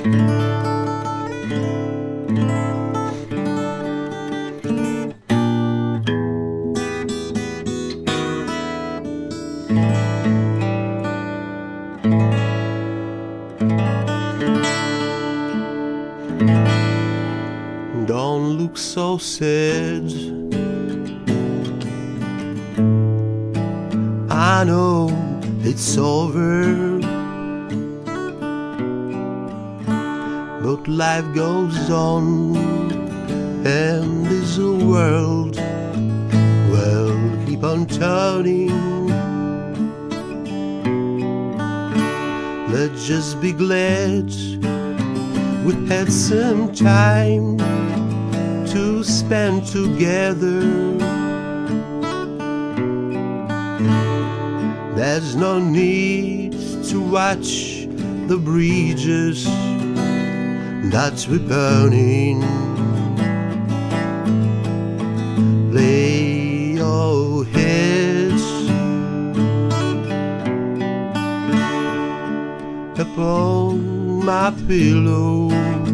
Don't look so sad. I know it's over, but life goes on, and this world will keep on turning. Let's just be glad we had some time to spend together. There's no need to watch the bridges that we're burning. Lay your heads upon my pillow.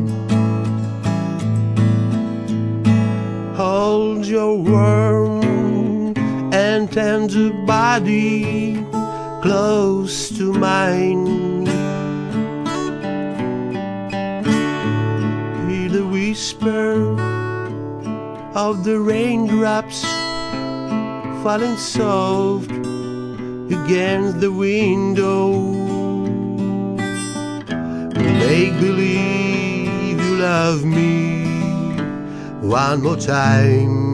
Hold your warm and tender body close to mine. Hear the whisper of the raindrops falling soft against the window. Make believe you love me one more time,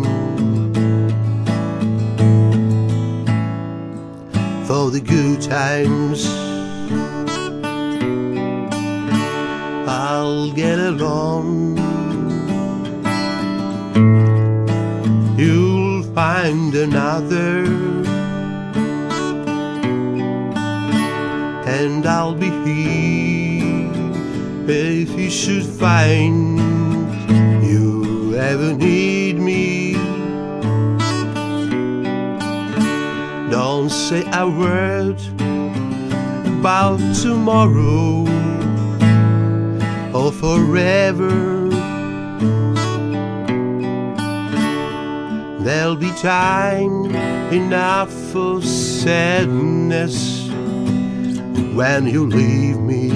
for the good times. I'll get along. You'll find another, and I'll be here if you should find you ever need me. Don't say a word about tomorrow or forever. There'll be time enough for sadness when you leave me.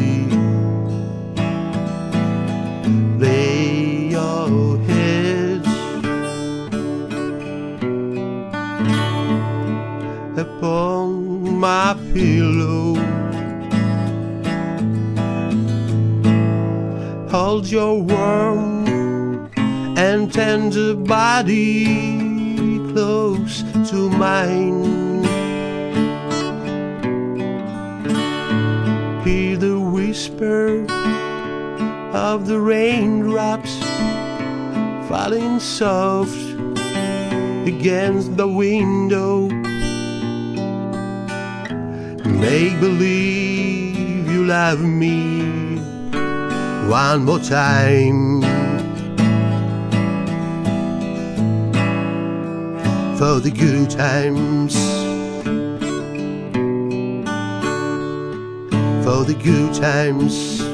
Lay your head upon my pillow. Hold your warm and tender body close to mine. Hear the whisper of the raindrops falling soft against the window. Make believe you love me one more time, for the good times, for the good times.